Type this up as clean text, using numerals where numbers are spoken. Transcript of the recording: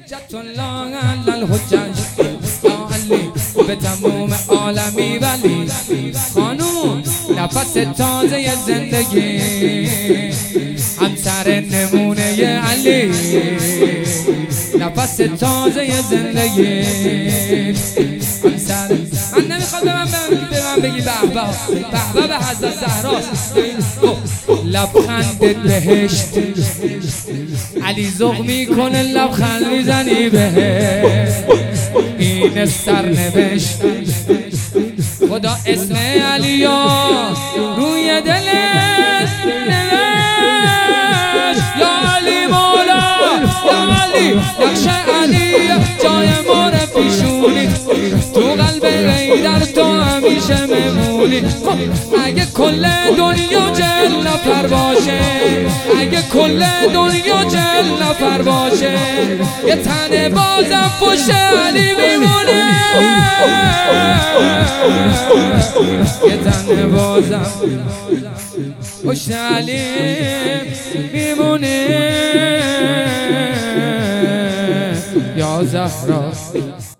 حجت الله علی الحجج یا علی به تمام عالمی ولی خانوم نفس تازه زندگی همسر نمونه علی نفس تازه زندگی همسر من نمیخواد به من بگی به به به حضرت زهرا لبخند بهشت علی ذوق میکنه لبخند میزنی بهشت این سرنوشت خدا اسم علی روی دلت نوشت یا علی مولا یا علی نقش علی جای ما رو پیشونی تو قلب غیدر تو همیشه میمونی اگه کل دنیا جل نفر باشه اگه کل دنیا جل نفر باشه یه تن بازم پشت علی میمونه یه تن بازم پشت علی میمونه یا زهرا